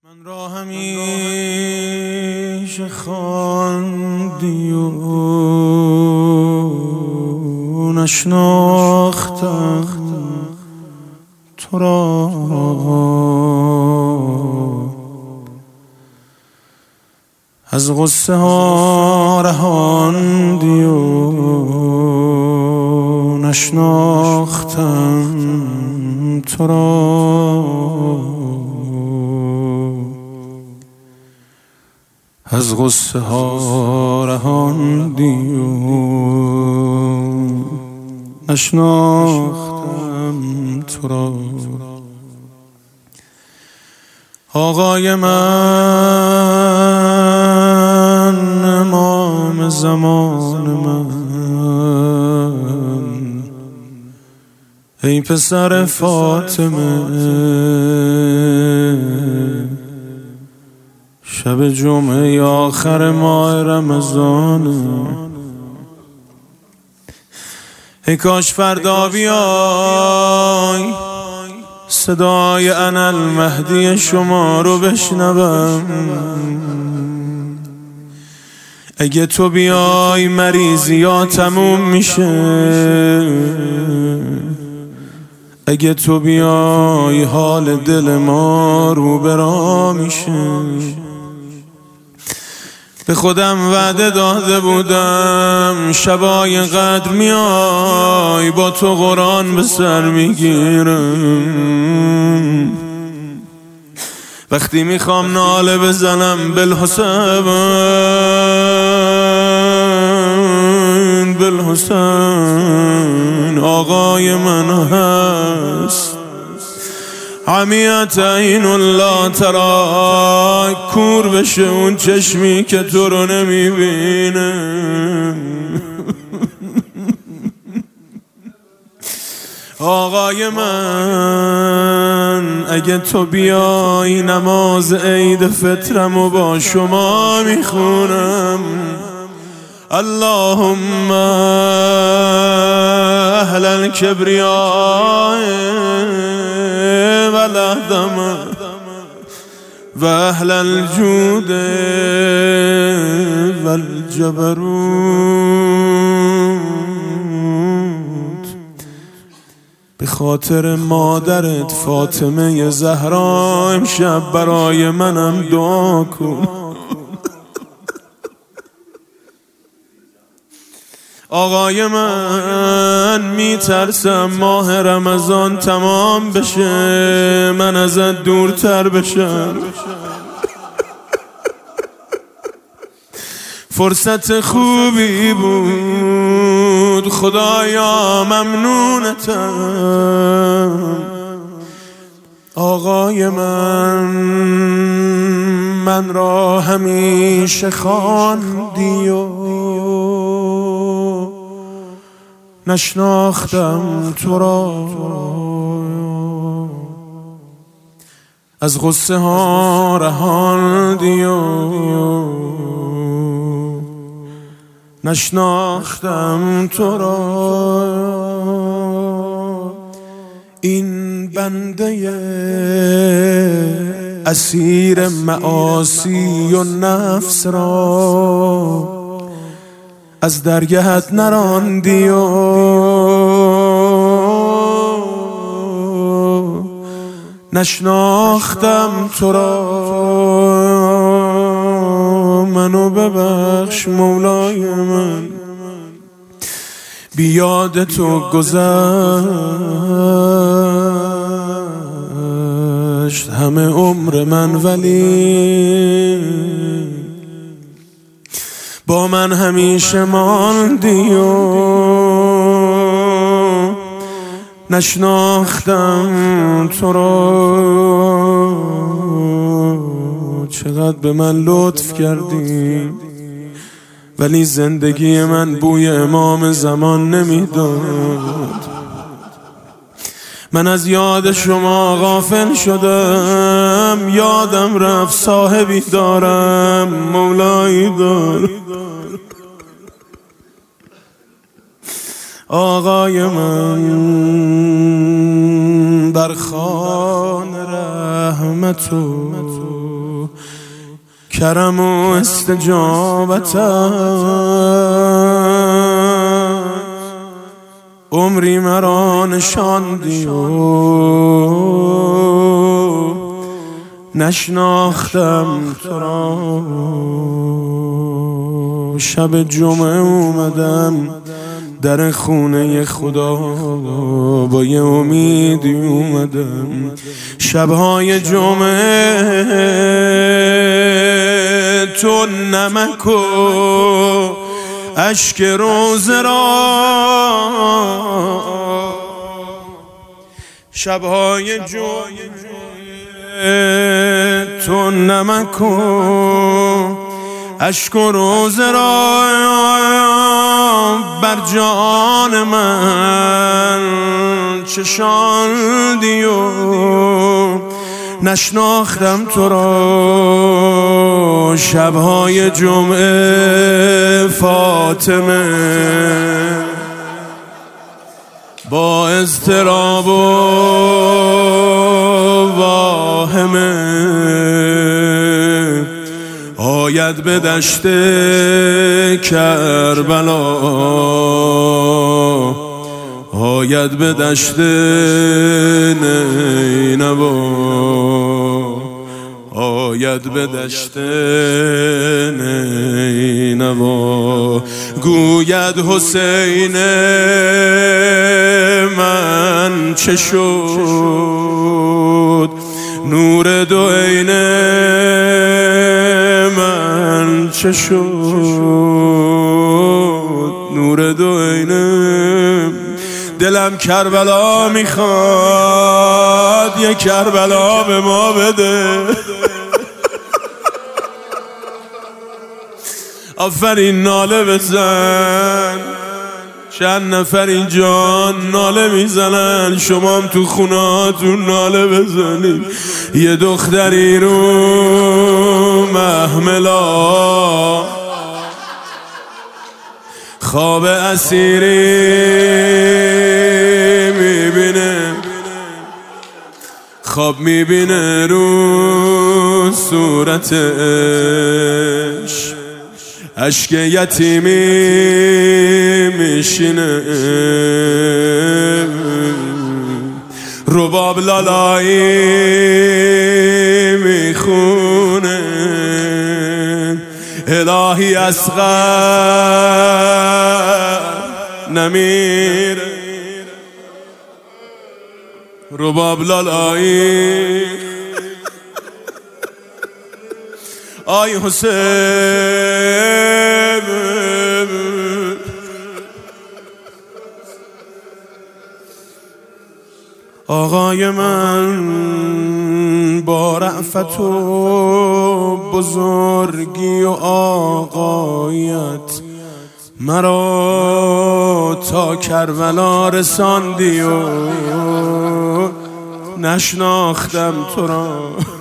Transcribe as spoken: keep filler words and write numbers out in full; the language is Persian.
من را همیشه خواندی و نشناختم تو را، از غصه ها رهاندی و نشناختم تو را، از غصه ها رهاندی و نشناختم تو را. آقای من، امام زمان من، ای پسر فاطمه، شب جمعه آخر ماه رمضان، ای کاش فردا بیای صدای انا المهدی شما رو بشنوم. اگه تو بیای مریضی ها تموم میشه، اگه تو بیای حال دل ما رو برا میشه. به خودم وعده داده بودم شبای قدر میای با تو قرآن به سر میگیرم. وقتی میخوام ناله بزنم بالحسین بالحسین، آقای من هست. عمیت عین الله ترا، کور بشه اون چشمی که تو رو نمیبینه. آقای من، اگه تو بیای نماز عید فطرمو با شما میخونم. اللهم اهل الکبریاء والعظمه و اهل الجود والجبروت، به خاطر مادرت فاطمه زهرا امشب برای منم دعا کن. آقای من، میترسم ماه رمضان تمام بشه من ازت دورتر بشم. فرصت خوبی بود خدایا، ممنونتم. آقای من، من را همیشه خواندی و نشناختم تو را، از غصه ها رهاندی و نشناختم تو را. این بنده اسیر معاصی و نفس را از درگهت نراندی و نشناختم تو را. منو ببخش مولای من، بیاد تو گذشت همه عمر من، ولی با من همیشه ماندی و نشناختم تو را. چقدر به من لطف کردی، ولی زندگی من بوی امام زمان نمیداد. من از یاد شما غافل شدم، یادم رفت صاحبی دارم، مولایی دار. آقای من، در خانه رحمت و کرم و استجابتت عمری مرا نشاندی و نشناختم تو را. شب جمعه اومدم در خونه خدا، با یه امیدی اومدم. شبهای جمعه تو نمک و اشک روزه را، شبهای جمعه تو نمک و اشک و روزه را بر جان من چشاندی و نشناختم تو را. شبهای جمعه فاطمه با اضطراب و واهمه آید به دشت کربلا، آید به دشت نینوا، آید به دشت نینوا. گوید حسین من چه شد، نور دو عین من چه شد، نور دو عین. دلم کربلا میخواد، یه کربلا به ما بده. آفرین ناله بزن، چند نفر اینجا ناله میزنن، شما هم تو خونهاتون ناله بزنید. یه دختری رو محملا خواب اسیری میبینه، خواب میبینه رو صورتش اشک یتیمی میشینه. رباب لالایی میخونه، الهی اصغر نمیره. رباب لالایی آی حسین آقای من، با رأفت و بزرگی و آقایت مرا تا کربلا رساندی و نشناختم تو را.